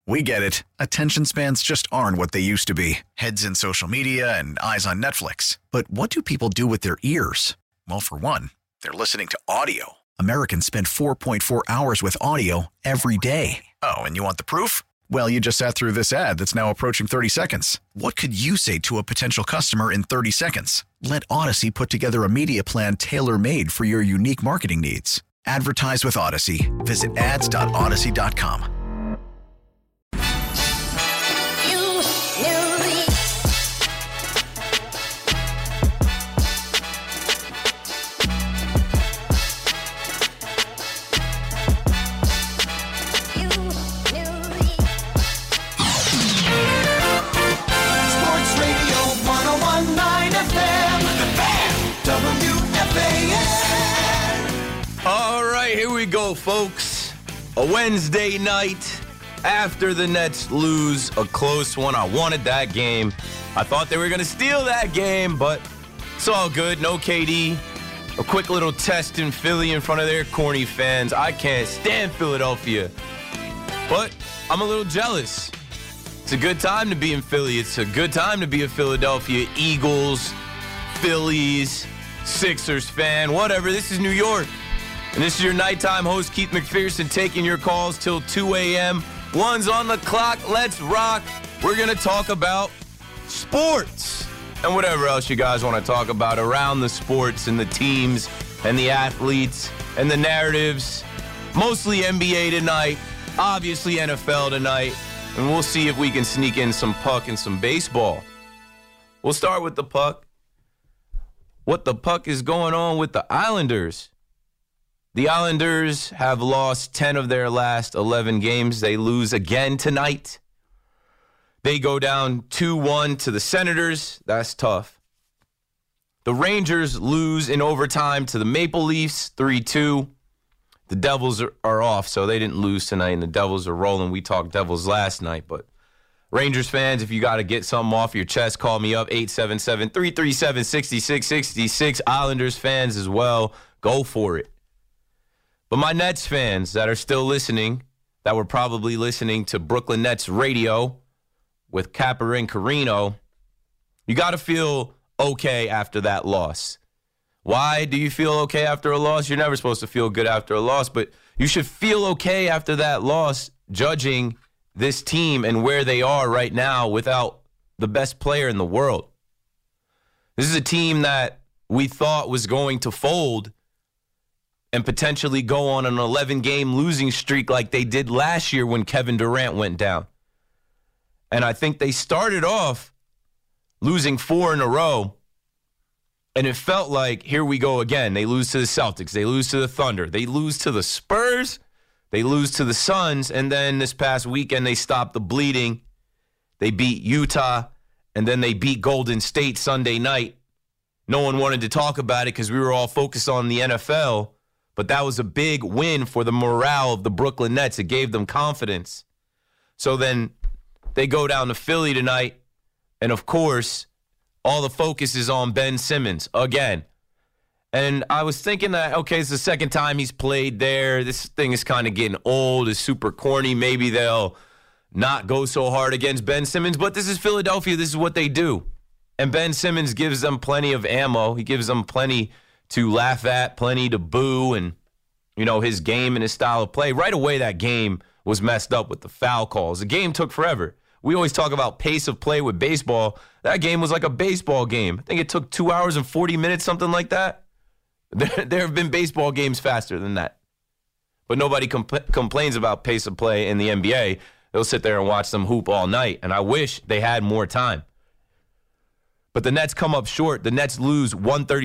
We get it. Attention spans just aren't what they used to be. Heads in social media and eyes on Netflix. But what do people do with their ears? Well, for one, they're listening to audio. Americans spend 4.4 hours with audio every day. Oh, and you want the proof? Well, you just sat through this ad that's now approaching 30 seconds. What could you say to a potential customer in 30 seconds? Let Odyssey put together a media plan tailor-made for your unique marketing needs. Advertise with Odyssey. Visit ads.odyssey.com. Go, folks. A Wednesday night after the Nets lose a close one. I wanted that game. I thought they were going to steal that game, but it's all good. No KD. A quick little test in Philly in front of their corny fans. I can't stand Philadelphia, but I'm a little jealous. It's a good time to be in Philly. It's a good time to be a Philadelphia Eagles, Phillies, Sixers fan, whatever. This is New York. And this is your nighttime host, Keith McPherson, taking your calls till 2 a.m. One's on the clock. Let's rock. We're going to talk about sports and whatever else you guys want to talk about around the sports and the teams and the athletes and the narratives. Mostly NBA tonight, obviously NFL tonight, and we'll see if we can sneak in some puck and some baseball. We'll start with the puck. What the puck is going on with the Islanders? The Islanders have lost 10 of their last 11 games. They lose again tonight. They go down 2-1 to the Senators. That's tough. The Rangers lose in overtime to the Maple Leafs, 3-2. The Devils are off, so they didn't lose tonight, and the Devils are rolling. We talked Devils last night, but Rangers fans, if you got to get something off your chest, call me up, 877-337-6666. Islanders fans as well, go for it. But my Nets fans that are still listening, that were probably listening to Brooklyn Nets radio with Capper and Carino, you got to feel okay after that loss. Why do you feel okay after a loss? You're never supposed to feel good after a loss, but you should feel okay after that loss, judging this team and where they are right now without the best player in the world. This is a team that we thought was going to fold and potentially go on an 11-game losing streak like they did last year when Kevin Durant went down. And I think they started off losing 4 in a row, and it felt like, here we go again. They lose to the Celtics. They lose to the Thunder. They lose to the Spurs. They lose to the Suns. And then this past weekend, they stopped the bleeding. They beat Utah, and then they beat Golden State Sunday night. No one wanted to talk about it because we were all focused on the NFL. But that was a big win for the morale of the Brooklyn Nets. It gave them confidence. So then they go down to Philly tonight. And, of course, all the focus is on Ben Simmons again. And I was thinking that, okay, it's the second time he's played there. This thing is kind of getting old. It's super corny. Maybe they'll not go so hard against Ben Simmons. But this is Philadelphia. This is what they do. And Ben Simmons gives them plenty of ammo. He gives them plenty to laugh at, plenty to boo, and, you know, his game and his style of play. Right away, that game was messed up with the foul calls. The game took forever. We always talk about pace of play with baseball. That game was like a baseball game. I think it took 2 hours and 40 minutes, something like that. There have been baseball games faster than that. But nobody complains about pace of play in the NBA. They'll sit there and watch them hoop all night, and I wish they had more time. But the Nets come up short. The Nets lose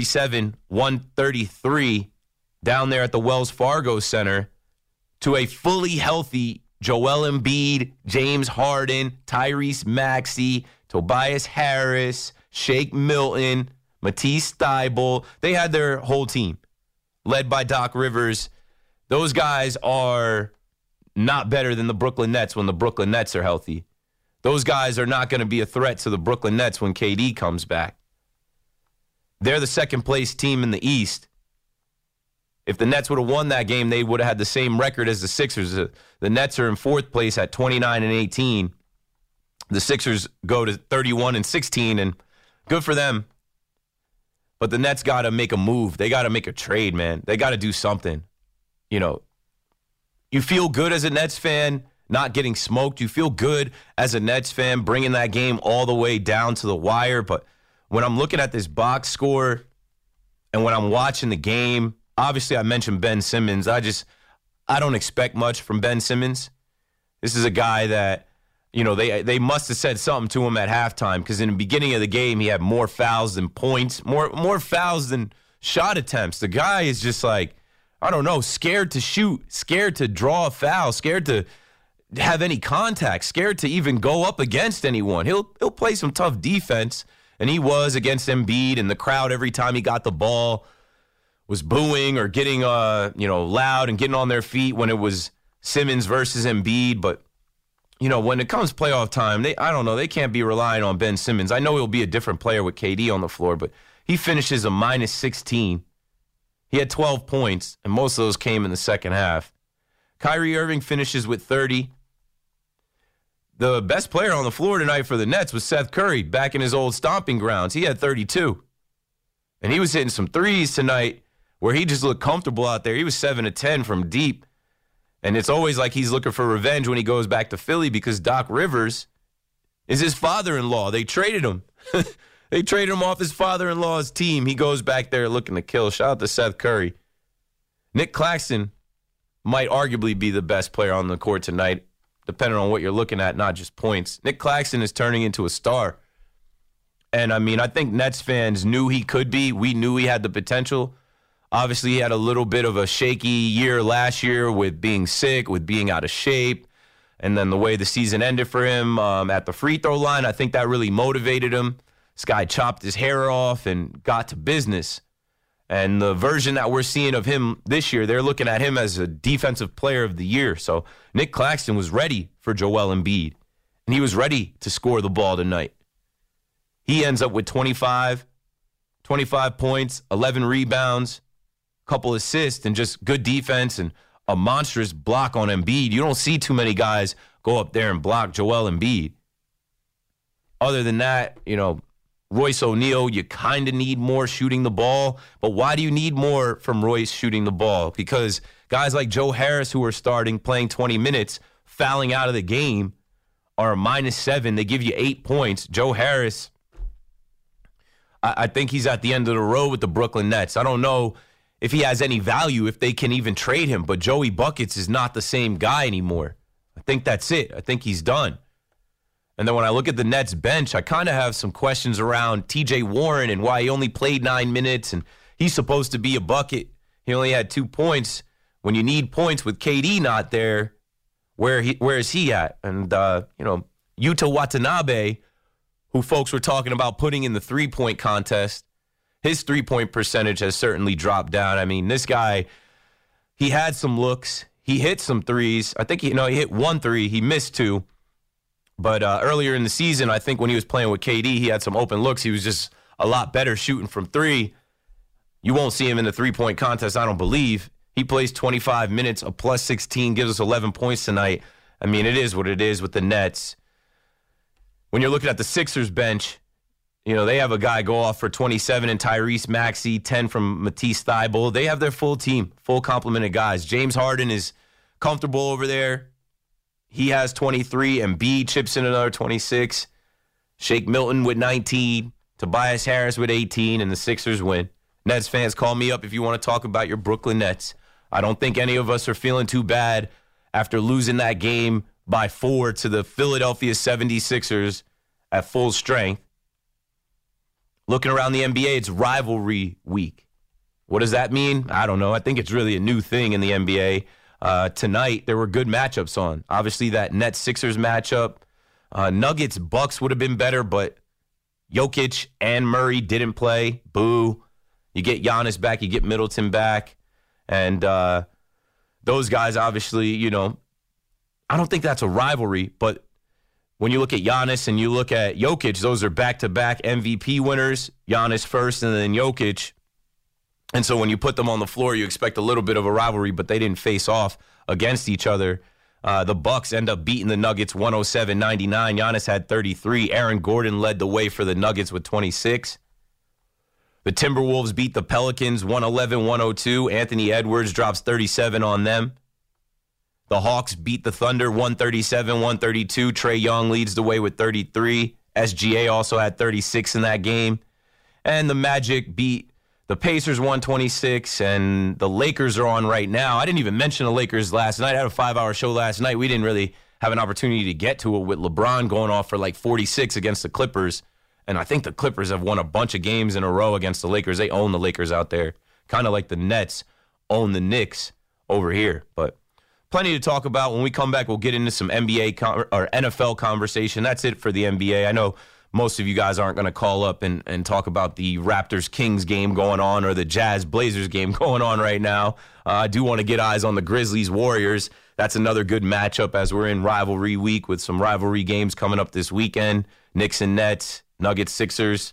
137-133 down there at the Wells Fargo Center to a fully healthy Joel Embiid, James Harden, Tyrese Maxey, Tobias Harris, Shake Milton, Matisse Thybulle. They had their whole team led by Doc Rivers. Those guys are not better than the Brooklyn Nets when the Brooklyn Nets are healthy. Those guys are not going to be a threat to the Brooklyn Nets when KD comes back. They're the second-place team in the East. If the Nets would have won that game, they would have had the same record as the Sixers. The Nets are in fourth place at 29-18. The Sixers go to 31-16, and good for them. But the Nets got to make a move. They got to make a trade, man. They got to do something. You know, you feel good as a Nets fan not getting smoked. You feel good as a Nets fan bringing that game all the way down to the wire. But when I'm looking at this box score and when I'm watching the game, obviously I mentioned Ben Simmons. I don't expect much from Ben Simmons. This is a guy that, you know, they must have said something to him at halftime, because in the beginning of the game he had more fouls than points, more fouls than shot attempts. The guy is just like, I don't know, scared to shoot, scared to draw a foul, scared to have any contact, scared to even go up against anyone. He'll play some tough defense, and he was against Embiid, and the crowd every time he got the ball was booing or getting loud and getting on their feet when it was Simmons versus Embiid. But you know, when it comes playoff time, they can't be relying on Ben Simmons. I know he'll be a different player with KD on the floor, but he finishes a -16. He had 12 points, and most of those came in the second half. Kyrie Irving finishes with 30. The best player on the floor tonight for the Nets was Seth Curry, back in his old stomping grounds. He had 32. And he was hitting some threes tonight where he just looked comfortable out there. He was 7 of 10 from deep. And it's always like he's looking for revenge when he goes back to Philly, because Doc Rivers is his father-in-law. They traded him. They traded him off his father-in-law's team. He goes back there looking to kill. Shout out to Seth Curry. Nick Claxton might arguably be the best player on the court tonight, depending on what you're looking at, not just points. Nick Claxton is turning into a star. And, I mean, I think Nets fans knew he could be. We knew he had the potential. Obviously, he had a little bit of a shaky year last year with being sick, with being out of shape. And then the way the season ended for him at the free throw line, I think that really motivated him. This guy chopped his hair off and got to business. And the version that we're seeing of him this year, they're looking at him as a defensive player of the year. So Nick Claxton was ready for Joel Embiid, and he was ready to score the ball tonight. He ends up with 25 points, 11 rebounds, a couple assists, and just good defense and a monstrous block on Embiid. You don't see too many guys go up there and block Joel Embiid. Other than that, you know, Royce O'Neal, you kind of need more shooting the ball. But why do you need more from Royce shooting the ball? Because guys like Joe Harris, who are starting, playing 20 minutes, fouling out of the game, are a -7. They give you 8 points. Joe Harris, I think he's at the end of the road with the Brooklyn Nets. I don't know if he has any value, if they can even trade him. But Joey Buckets is not the same guy anymore. I think that's it. I think he's done. And then when I look at the Nets bench, I kind of have some questions around TJ Warren and why he only played 9 minutes, and he's supposed to be a bucket. He only had 2 points. When you need points with KD not there, where is he at? And, Yuta Watanabe, who folks were talking about putting in the three-point contest, his three-point percentage has certainly dropped down. I mean, this guy, he had some looks. He hit some threes. I think he hit 1 3. He missed 2. But earlier in the season, I think when he was playing with KD, he had some open looks. He was just a lot better shooting from 3. You won't see him in the three-point contest, I don't believe. He plays 25 minutes, a +16, gives us 11 points tonight. I mean, it is what it is with the Nets. When you're looking at the Sixers bench, you know, they have a guy go off for 27 and Tyrese Maxey, 10 from Matisse Thybulle. They have their full team, full complement of guys. James Harden is comfortable over there. He has 23, and Embiid chips in another 26. Shake Milton with 19. Tobias Harris with 18, and the Sixers win. Nets fans, call me up if you want to talk about your Brooklyn Nets. I don't think any of us are feeling too bad after losing that game by 4 to the Philadelphia 76ers at full strength. Looking around the NBA, it's rivalry week. What does that mean? I don't know. I think it's really a new thing in the NBA. Tonight, there were good matchups on. Obviously, that Nets-Sixers matchup. Nuggets-Bucks would have been better, but Jokic and Murray didn't play. Boo. You get Giannis back, you get Middleton back. And those guys, obviously, you know, I don't think that's a rivalry, but when you look at Giannis and you look at Jokic, those are back-to-back MVP winners. Giannis first and then Jokic. And so when you put them on the floor, you expect a little bit of a rivalry, but they didn't face off against each other. The Bucks end up beating the Nuggets 107-99. Giannis had 33. Aaron Gordon led the way for the Nuggets with 26. The Timberwolves beat the Pelicans 111-102. Anthony Edwards drops 37 on them. The Hawks beat the Thunder 137-132. Trae Young leads the way with 33. SGA also had 36 in that game. And the Magic beat the Pacers 126, and the Lakers are on right now. I didn't even mention the Lakers last night. I had a 5-hour show last night. We didn't really have an opportunity to get to it with LeBron going off for like 46 against the Clippers. And I think the Clippers have won a bunch of games in a row against the Lakers. They own the Lakers out there, kind of like the Nets own the Knicks over here. But plenty to talk about. When we come back, we'll get into some NBA or NFL conversation. That's it for the NBA. I know most of you guys aren't going to call up and talk about the Raptors-Kings game going on or the Jazz-Blazers game going on right now. I do want to get eyes on the Grizzlies-Warriors. That's another good matchup as we're in rivalry week with some rivalry games coming up this weekend. Knicks and Nets, Nuggets-Sixers,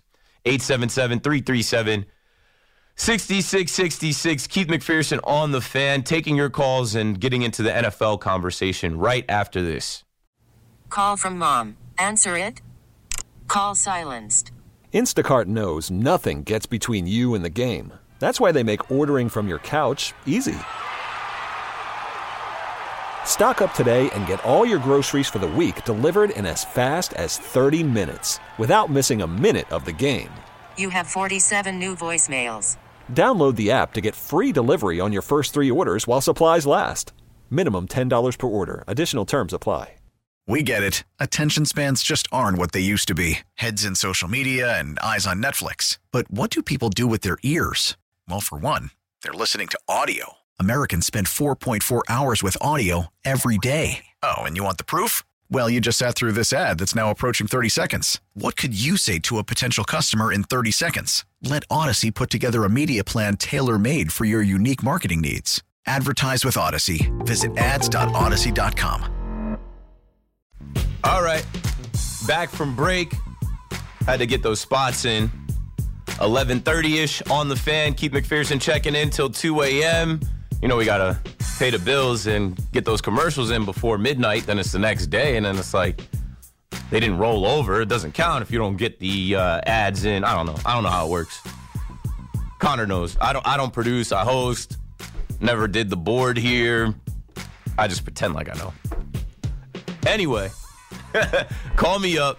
877-337-6666. Keith McPherson on the Fan, taking your calls and getting into the NFL conversation right after this. Call from mom. Answer it. Call silenced. Instacart knows nothing gets between you and the game. That's why they make ordering from your couch easy. Stock up today and get all your groceries for the week delivered in as fast as 30 minutes without missing a minute of the game. You have 47 new voicemails. Download the app to get free delivery on your first 3 orders while supplies last. Minimum $10 per order. Additional terms apply. We get it. Attention spans just aren't what they used to be. Heads in social media and eyes on Netflix. But what do people do with their ears? Well, for one, they're listening to audio. Americans spend 4.4 hours with audio every day. Oh, and you want the proof? Well, you just sat through this ad that's now approaching 30 seconds. What could you say to a potential customer in 30 seconds? Let Odyssey put together a media plan tailor-made for your unique marketing needs. Advertise with Odyssey. Visit ads.odyssey.com. All right, back from break. Had to get those spots in. 11:30-ish on the Fan. Keith McPherson checking in till 2 a.m. You know we got to pay the bills and get those commercials in before midnight. Then it's the next day, and then it's like they didn't roll over. It doesn't count if you don't get the ads in. I don't know how it works. Connor knows. I don't produce. I host. Never did the board here. I just pretend like I know. Anyway, call me up,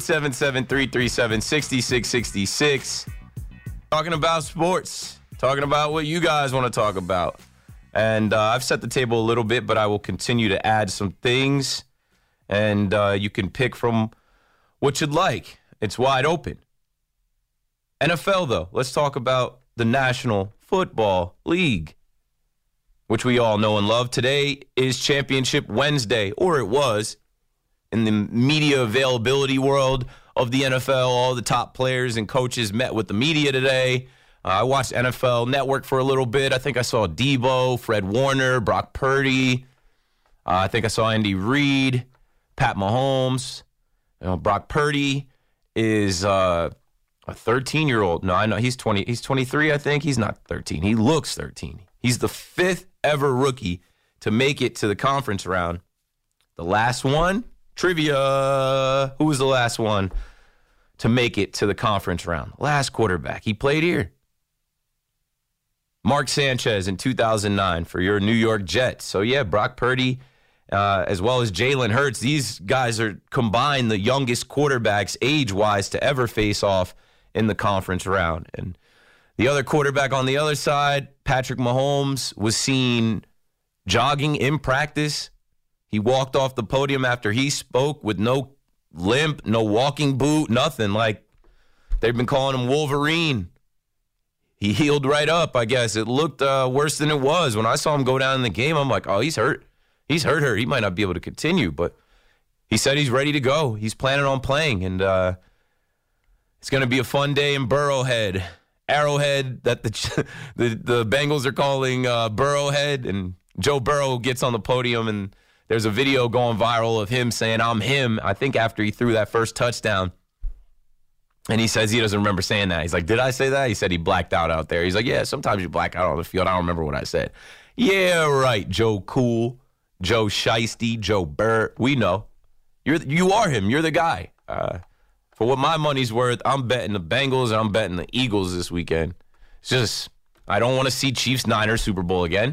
877-337-6666. Talking about sports, talking about what you guys want to talk about. And I've set the table a little bit, but I will continue to add some things. And you can pick from what you'd like. It's wide open. NFL, though, let's talk about the National Football League, which we all know and love. Today is Championship Wednesday, or it was. In the media availability world of the NFL, all the top players and coaches met with the media today. I watched NFL Network for a little bit. I think I saw Debo, Fred Warner, Brock Purdy. I think I saw Andy Reid, Pat Mahomes. Brock Purdy is a 13-year-old. No, I know he's 20. He's 23, I think. He's not 13. He looks 13. He's the 5th ever rookie to make it to the conference round. The last one, trivia, who was the last one to make it to the conference round? Last quarterback. He played here. Mark Sanchez in 2009 for your New York Jets. So, yeah, Brock Purdy as well as Jalen Hurts. These guys are combined the youngest quarterbacks age-wise to ever face off in the conference round. And the other quarterback on the other side, Patrick Mahomes, was seen jogging in practice. He walked off the podium after he spoke with no limp, no walking boot, nothing. Like, they've been calling him Wolverine. He healed right up, I guess. It looked worse than it was. When I saw him go down in the game, I'm like, oh, he's hurt. He's hurt. He might not be able to continue, but he said he's ready to go. He's planning on playing, and it's going to be a fun day in Arrowhead, that the Bengals are calling Burrowhead, and Joe Burrow gets on the podium, and there's a video going viral of him saying, I'm him, I think after he threw that first touchdown. And he says he doesn't remember saying that. He's like, did I say that? He said he blacked out there. He's like, yeah, sometimes you black out on the field. I don't remember what I said. Yeah, right, Joe Cool, Joe Shiesty, Joe Burr. We know. You are him. You're the guy. For what my money's worth, I'm betting the Bengals and I'm betting the Eagles this weekend. It's just, I don't want to see Chiefs-Niners Super Bowl again.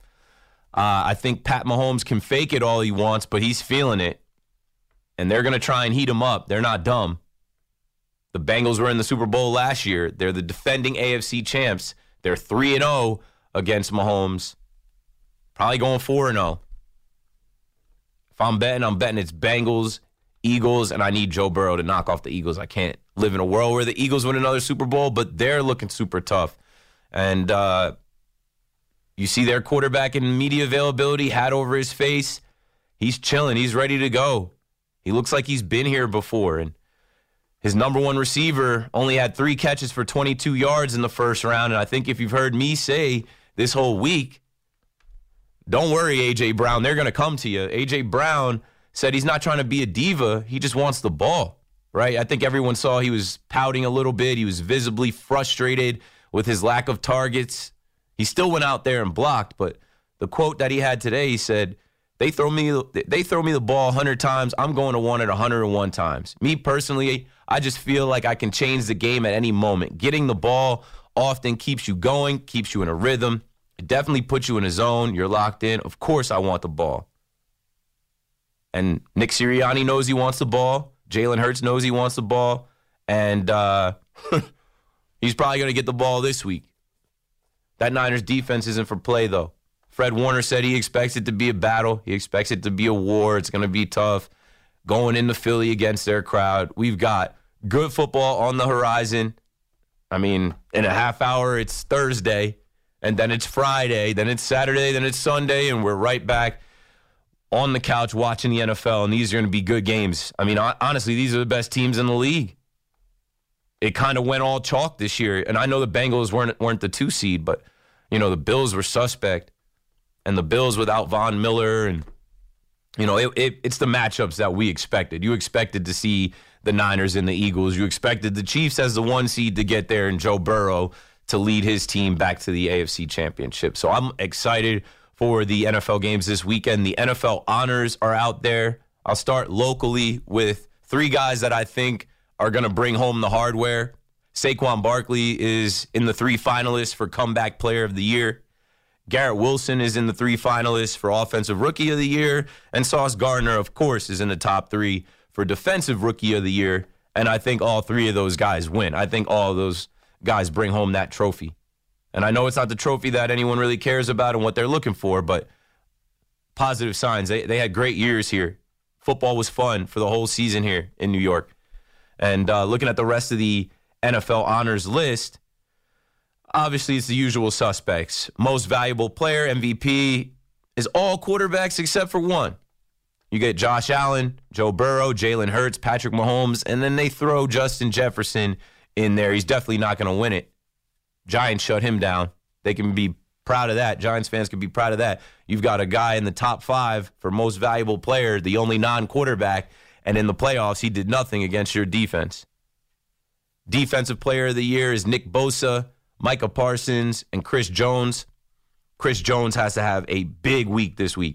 I think Pat Mahomes can fake it all he wants, but he's feeling it. And they're going to try and heat him up. They're not dumb. The Bengals were in the Super Bowl last year. They're the defending AFC champs. They're 3-0 against Mahomes. Probably going 4-0. If I'm betting it's Bengals, Eagles, and I need Joe Burrow to knock off the Eagles. I can't live in a world where the Eagles win another Super Bowl, but they're looking super tough. And you see their quarterback in media availability, hat over his face. He's chilling. He's ready to go. He looks like he's been here before. And his number one receiver only had 3 catches for 22 yards in the first round. And I think if you've heard me say this whole week, don't worry, A.J. Brown. They're going to come to you. A.J. Brown said he's not trying to be a diva. He just wants the ball, right? I think everyone saw he was pouting a little bit. He was visibly frustrated with his lack of targets. He still went out there and blocked, but the quote that he had today, he said, They throw me the ball 100 times. I'm going to want it 101 times. Me personally, I just feel like I can change the game at any moment. Getting the ball often keeps you going, keeps you in a rhythm. It definitely puts you in a zone. You're locked in. Of course I want the ball. And Nick Sirianni knows he wants the ball. Jalen Hurts knows he wants the ball. And he's probably going to get the ball this week. That Niners defense isn't for play, though. Fred Warner said he expects it to be a battle. He expects it to be a war. It's going to be tough. Going into Philly against their crowd. We've got good football on the horizon. I mean, in a half hour, it's Thursday. And then it's Friday. Then it's Saturday. Then it's Sunday. And we're right back on the couch watching the NFL. And these are going to be good games. I mean, honestly, these are the best teams in the league. It kind of went all chalk this year. And I know the Bengals weren't the 2 seed, but, you know, the Bills were suspect. And the Bills without Von Miller. And, you know, it's the matchups that we expected. You expected to see the Niners and the Eagles. You expected the Chiefs as the 1 seed to get there and Joe Burrow to lead his team back to the AFC Championship. So I'm excited for the NFL games this weekend. The NFL honors are out there. I'll start locally with 3 guys that I think are going to bring home the hardware. Saquon Barkley is in the 3 finalists for Comeback Player of the Year. Garrett Wilson is in the 3 finalists for Offensive Rookie of the Year. And Sauce Gardner, of course, is in the top 3 for Defensive Rookie of the Year. And I think all 3 of those guys win. I think all of those guys bring home that trophy. And I know it's not the trophy that anyone really cares about and what they're looking for, but positive signs. They had great years here. Football was fun for the whole season here in New York. And looking at the rest of the NFL honors list, obviously it's the usual suspects. Most valuable player, MVP, is all quarterbacks except for 1. You get Josh Allen, Joe Burrow, Jalen Hurts, Patrick Mahomes, and then they throw Justin Jefferson in there. He's definitely not going to win it. Giants shut him down. They can be proud of that. Giants fans can be proud of that. You've got a guy in the top 5 for most valuable player, the only non-quarterback, and in the playoffs, he did nothing against your defense. Defensive Player of the Year is Nick Bosa, Micah Parsons, and Chris Jones. Chris Jones has to have a big week this week.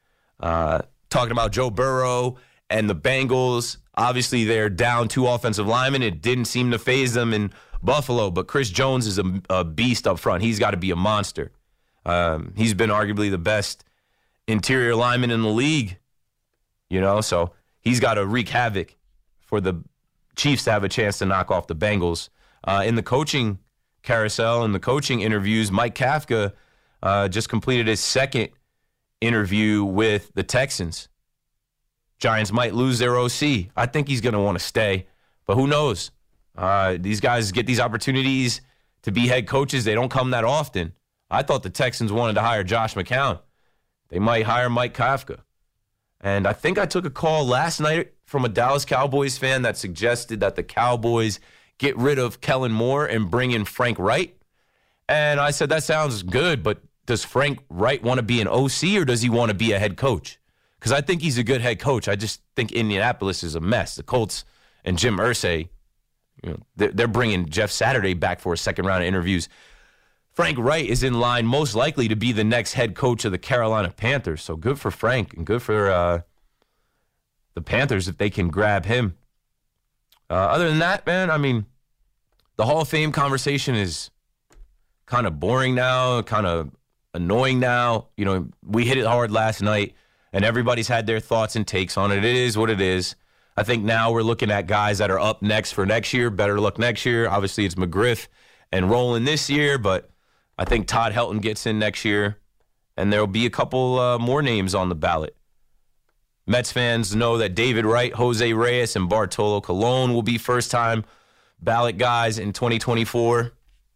Talking about Joe Burrow and the Bengals, obviously they're down 2 offensive linemen. It didn't seem to faze them in Buffalo, but Chris Jones is a beast up front. He's got to be a monster. He's been arguably the best interior lineman in the league, you know, so he's got to wreak havoc for the Chiefs to have a chance to knock off the Bengals. In the coaching carousel and the coaching interviews, Mike Kafka just completed his 2nd interview with the Texans. Giants might lose their OC. I think he's going to want to stay, but who knows? These guys get these opportunities to be head coaches. They don't come that often. I thought the Texans wanted to hire Josh McCown. They might hire Mike Kafka. And I think I took a call last night from a Dallas Cowboys fan that suggested that the Cowboys get rid of Kellen Moore and bring in Frank Wright. And I said, that sounds good, but does Frank Wright want to be an OC or does he want to be a head coach? Because I think he's a good head coach. I just think Indianapolis is a mess. The Colts and Jim Irsay, they're bringing Jeff Saturday back for a second round of interviews. Frank Wright is in line most likely to be the next head coach of the Carolina Panthers. So good for Frank and good for the Panthers if they can grab him. Other than that, man, I mean, the Hall of Fame conversation is kind of boring now, kind of annoying now. We hit it hard last night, and everybody's had their thoughts and takes on it. It is what it is. I think now we're looking at guys that are up next for next year. Better luck next year. Obviously, it's McGriff and Rowland this year, but I think Todd Helton gets in next year, and there'll be a couple more names on the ballot. Mets fans know that David Wright, Jose Reyes, and Bartolo Colon will be first-time ballot guys in 2024.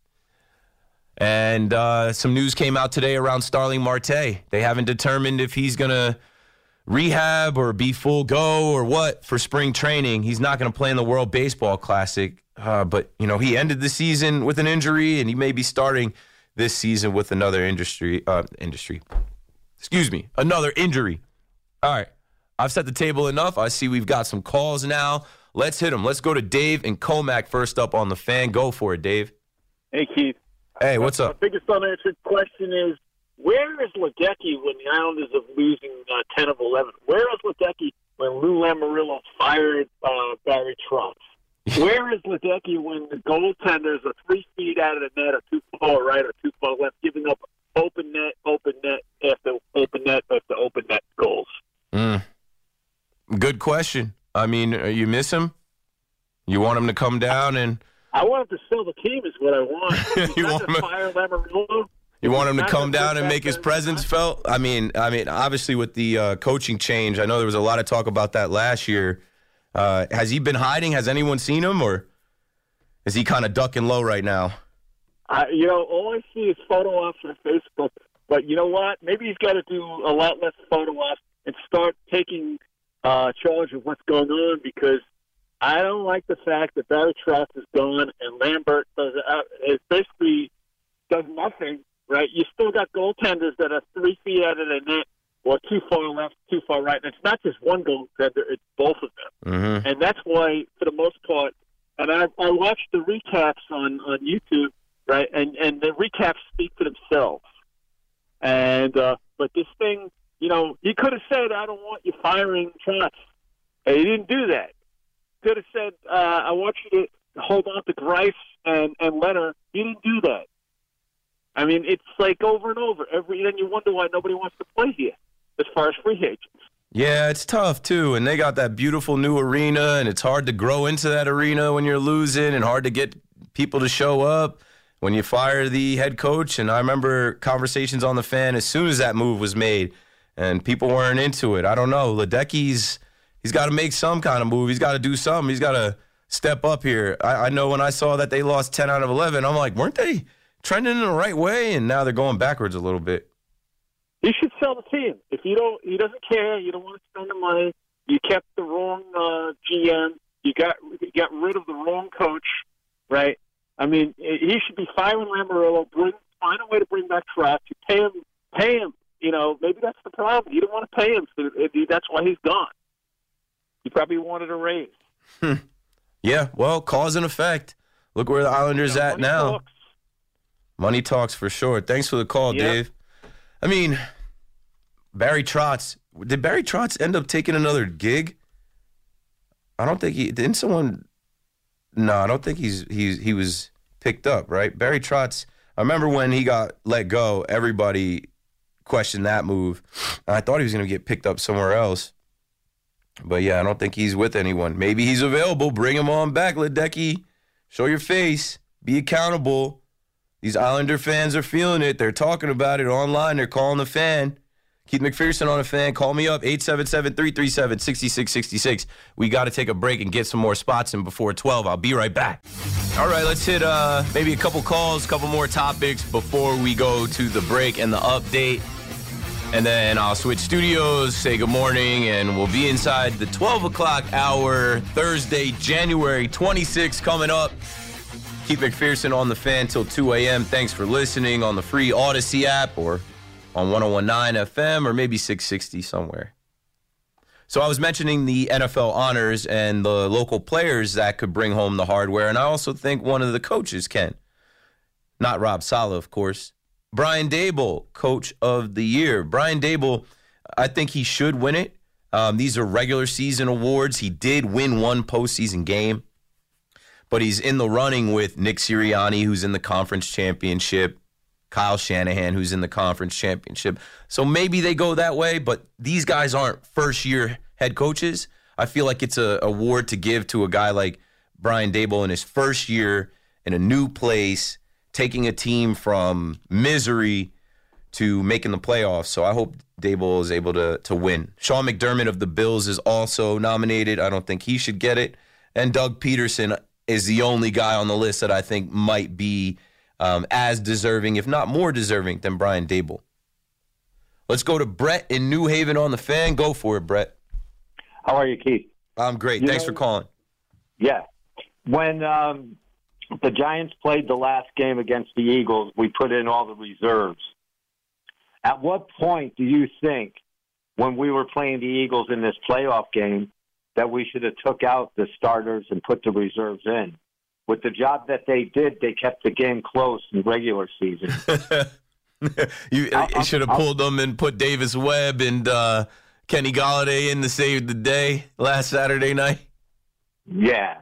And some news came out today around Starling Marte. They haven't determined if he's going to rehab or be full go or what for spring training. He's not going to play in the World Baseball Classic. But, he ended the season with an injury, and he may be starting this season with another another injury. All right. I've set the table enough. I see we've got some calls now. Let's hit them. Let's go to Dave and Comac first up on the Fan. Go for it, Dave. Hey, Keith. Hey, what's up? The biggest unanswered question is, where is Ledecky when the Islanders are losing 10 of 11? Where is Ledecky when Lou Lamoriello fired Barry Trotz? Where is Ledecky when the goaltenders are 3 feet out of the net or too far right or too far left, giving up open net after open net after open net goals? Good question. I mean, you miss him? You want him to come down and... I want him to sell the team is what I want. You want him to fire Lamoriello? You want him to come down and make his presence felt? I mean, obviously with the coaching change, I know there was a lot of talk about that last year. Has he been hiding? Has anyone seen him, or is he kind of ducking low right now? All I see is photo ops on Facebook. But you know what? Maybe he's got to do a lot less photo ops and start taking charge of what's going on, because I don't like the fact that Barry Trotz is gone and Lambert basically does nothing. Right, you still got goaltenders that are 3 feet out of the net, or too far left, too far right. And it's not just one goaltender; it's both of them. Mm-hmm. And that's why, for the most part, and I watched the recaps on YouTube, right? And the recaps speak for themselves. And but this thing, he could have said, "I don't want you firing Trotz." And he didn't do that. Could have said, "I want you to hold on to Grice and Leonard." He didn't do that. I mean, it's like over and over. Then you wonder why nobody wants to play here as far as free agents. Yeah, it's tough, too. And they got that beautiful new arena, and it's hard to grow into that arena when you're losing and hard to get people to show up when you fire the head coach. And I remember conversations on the Fan as soon as that move was made, and people weren't into it. I don't know. Ledecky's got to make some kind of move. He's got to do something. He's got to step up here. I know when I saw that they lost 10 out of 11, I'm like, weren't they trending in the right way? And now they're going backwards a little bit. He should sell the team. If he doesn't care. You don't want to spend the money. You kept the wrong GM. You got rid of the wrong coach, right? I mean, he should be firing Lamoriello. Find a way to bring back Trotz. You pay him. Maybe that's the problem. You don't want to pay him, so that's why he's gone. He probably wanted a raise. Yeah, well, cause and effect. Look where the Islanders at now. Talks. Money talks for sure. Thanks for the call, Dave. I mean, Barry Trotz. Did Barry Trotz end up taking another gig? I don't think he didn't. Someone? No, I don't think he was picked up. Right, Barry Trotz. I remember when he got let go, everybody questioned that move. I thought he was going to get picked up somewhere else. But yeah, I don't think he's with anyone. Maybe he's available. Bring him on back, Ledecky. Show your face. Be accountable. These Islander fans are feeling it. They're talking about it online. They're calling the Fan. Keith McPherson on the Fan. Call me up, 877-337-6666. We got to take a break and get some more spots in before 12. I'll be right back. All right, let's hit maybe a couple calls, couple more topics before we go to the break and the update. And then I'll switch studios, say good morning, and we'll be inside the 12 o'clock hour, Thursday, January 26th, coming up. Keith McPherson on the Fan till 2 a.m. Thanks for listening on the free Odyssey app or on 101.9 FM or maybe 660 somewhere. So I was mentioning the NFL honors and the local players that could bring home the hardware, and I also think one of the coaches can. Not Rob Saleh, of course. Brian Daboll, Coach of the Year. Brian Daboll, I think he should win it. These are regular season awards. He did win one postseason game, but he's in the running with Nick Sirianni, who's in the conference championship, Kyle Shanahan, who's in the conference championship. So maybe they go that way, but these guys aren't first-year head coaches. I feel like it's an award to give to a guy like Brian Daboll in his first year in a new place, taking a team from misery to making the playoffs. So I hope Daboll is able to win. Sean McDermott of the Bills is also nominated. I don't think he should get it. And Doug Peterson is the only guy on the list that I think might be as deserving, if not more deserving, than Brian Daboll. Let's go to Brett in New Haven on the Fan. Go for it, Brett. How are you, Keith? I'm great. Thanks for calling. Yeah. When the Giants played the last game against the Eagles, we put in all the reserves. At what point do you think, when we were playing the Eagles in this playoff game, that we should have took out the starters and put the reserves in? With the job that they did, they kept the game close in regular season. You should have pulled them and put Davis Webb and Kenny Golladay in to save the day last Saturday night. Yeah.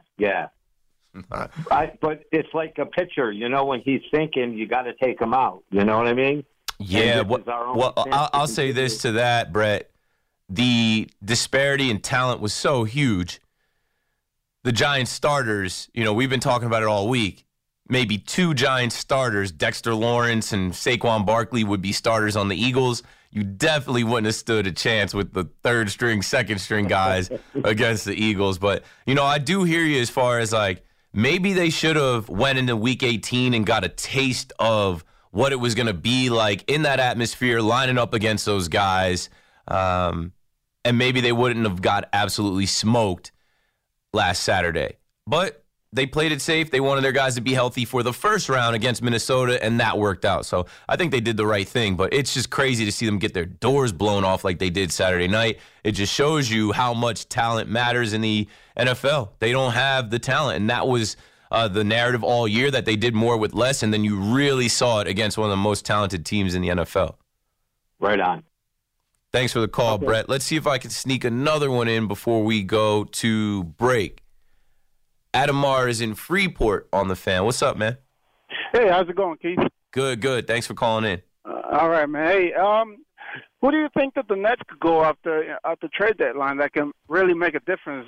But it's like a pitcher, when he's thinking, you got to take him out. You know what I mean? Yeah. I'll say this to that, Brett. The disparity in talent was so huge. The Giants starters, we've been talking about it all week. Maybe two Giants starters, Dexter Lawrence and Saquon Barkley, would be starters on the Eagles. You definitely wouldn't have stood a chance with the third string, second string guys against the Eagles. But, I do hear you as far as maybe they should have went into week 18 and got a taste of what it was going to be like in that atmosphere, lining up against those guys. And maybe they wouldn't have got absolutely smoked last Saturday. But they played it safe. They wanted their guys to be healthy for the first round against Minnesota, and that worked out. So I think they did the right thing, but it's just crazy to see them get their doors blown off like they did Saturday night. It just shows you how much talent matters in the NFL. They don't have the talent, and that was the narrative all year, that they did more with less, and then you really saw it against one of the most talented teams in the NFL. Right on. Thanks for the call, okay, Brett. Let's see if I can sneak another one in before we go to break. Adamar is in Freeport on the Fan. What's up, man? Hey, how's it going, Keith? Good. Thanks for calling in. All right, man. Hey, who do you think that the Nets could go after trade deadline that can really make a difference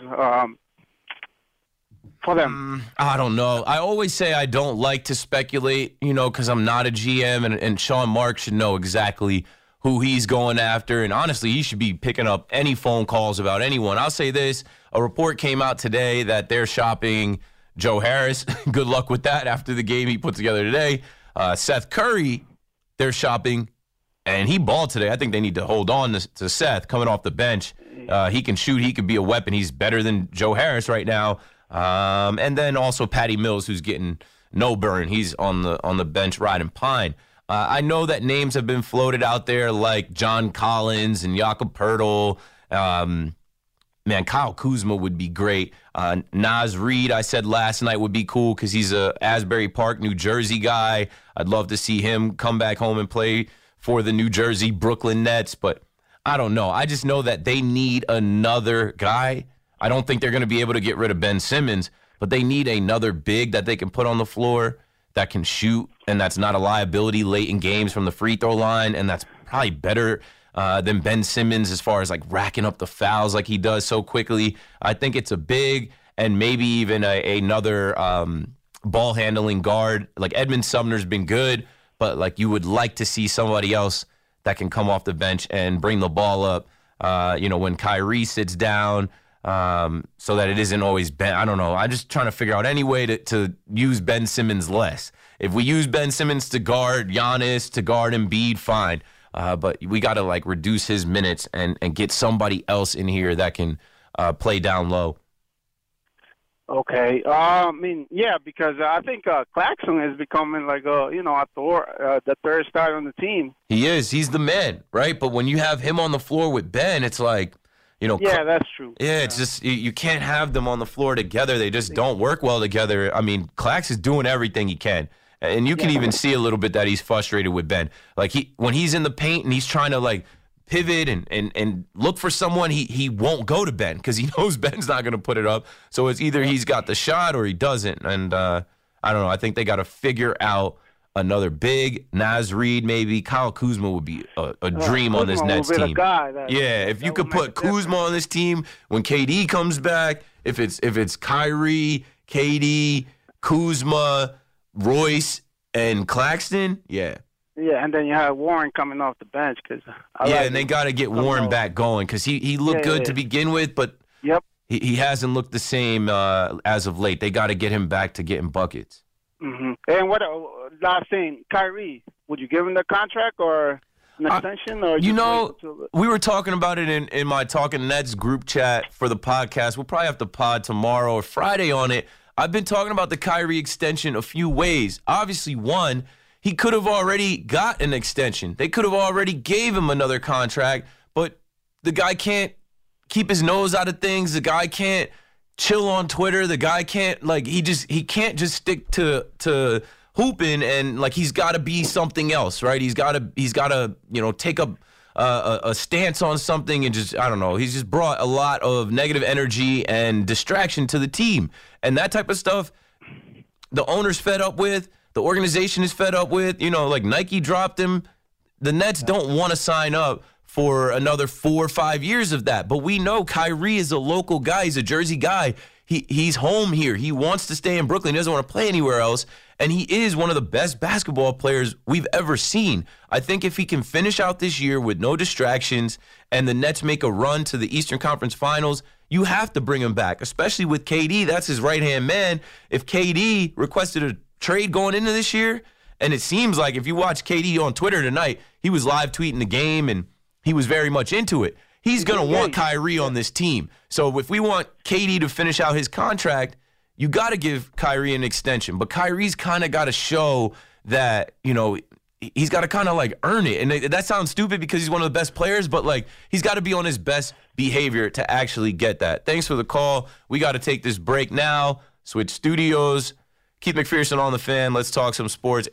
for them? I don't know. I always say I don't like to speculate, because I'm not a GM, and Sean Marks should know exactly who he's going after. And honestly, he should be picking up any phone calls about anyone. I'll say this. A report came out today that they're shopping Joe Harris. Good luck with that after the game he put together today. Seth Curry, they're shopping, and he balled today. I think they need to hold on to Seth coming off the bench. He can shoot. He could be a weapon. He's better than Joe Harris right now. And then also Patty Mills, who's getting no burn. He's on the bench riding pine. I know that names have been floated out there like John Collins and Jakob Poeltl. Kyle Kuzma would be great. Naz Reid, I said last night, would be cool because he's a Asbury Park, New Jersey guy. I'd love to see him come back home and play for the New Jersey Brooklyn Nets. But I don't know. I just know that they need another guy. I don't think they're going to be able to get rid of Ben Simmons, but they need another big that they can put on the floor that can shoot, and that's not a liability late in games from the free throw line, and that's probably better than Ben Simmons as far as racking up the fouls like he does so quickly. I think it's a big and maybe even another ball handling guard. Edmund Sumner's been good, but you would like to see somebody else that can come off the bench and bring the ball up. When Kyrie sits down, so that it isn't always Ben. I don't know. I'm just trying to figure out any way to use Ben Simmons less. If we use Ben Simmons to guard Giannis, to guard Embiid, fine. But we got to reduce his minutes and get somebody else in here that can play down low. Okay. Because I think Claxton is becoming the third starter on the team. He is. He's the man, right? But when you have him on the floor with Ben, it's Yeah, that's true. Yeah, it's just you can't have them on the floor together. They just don't work well together. I mean, Clax is doing everything he can. And you can even see a little bit that he's frustrated with Ben. Like when he's in the paint and he's trying to like pivot and look for someone, he won't go to Ben because he knows Ben's not going to put it up. So it's either he's got the shot or he doesn't. And I don't know. I think they got to figure out another big. Naz Reid, maybe. Kyle Kuzma would be a dream on this Nets team. If you could put Kuzma on this team when KD comes back, if it's Kyrie, KD, Kuzma, Royce, and Claxton, Yeah, and then you have Warren coming off the bench. And they got to get Warren back going because he looked good to begin with, but he hasn't looked the same as of late. They got to get him back to getting buckets. Mm-hmm. And what last thing, Kyrie, would you give him the contract or an extension? Or we were talking about it in my Talking Nets group chat for the podcast. We'll probably have to pod tomorrow or Friday on it. I've been talking about the Kyrie extension a few ways. Obviously, one, he could have already got an extension. They could have already gave him another contract, but the guy can't keep his nose out of things. The guy can't chill on Twitter. The guy can't, he can't just stick to hooping, and he's got to be something else, right? He's got to take up a stance on something and just, I don't know. He's just brought a lot of negative energy and distraction to the team. And that type of stuff, the owner's fed up with, the organization is fed up with. Nike dropped him. The Nets don't want to sign up for another 4 or 5 years of that. But we know Kyrie is a local guy. He's a Jersey guy. He's home here. He wants to stay in Brooklyn. He doesn't want to play anywhere else. And he is one of the best basketball players we've ever seen. I think if he can finish out this year with no distractions and the Nets make a run to the Eastern Conference Finals, you have to bring him back, especially with KD. That's his right-hand man. If KD requested a trade going into this year, and it seems like if you watch KD on Twitter tonight, he was live tweeting the game and he was very much into it. He's going to want Kyrie on this team. So if we want KD to finish out his contract, you got to give Kyrie an extension. But Kyrie's kind of got to show that, he's got to kind of earn it. And that sounds stupid because he's one of the best players, but he's got to be on his best behavior to actually get that. Thanks for the call. We got to take this break now. Switch studios. Keith McPherson on the Fan. Let's talk some sports.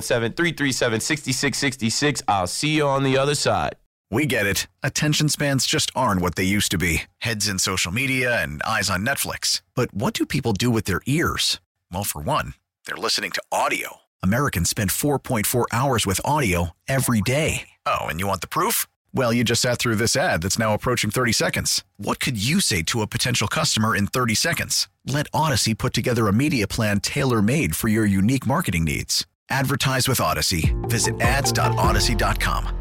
877-337-6666. I'll see you on the other side. We get it. Attention spans just aren't what they used to be. Heads in social media and eyes on Netflix. But what do people do with their ears? Well, for one, they're listening to audio. Americans spend 4.4 hours with audio every day. Oh, and you want the proof? Well, you just sat through this ad that's now approaching 30 seconds. What could you say to a potential customer in 30 seconds? Let Odyssey put together a media plan tailor-made for your unique marketing needs. Advertise with Odyssey. Visit ads.odyssey.com.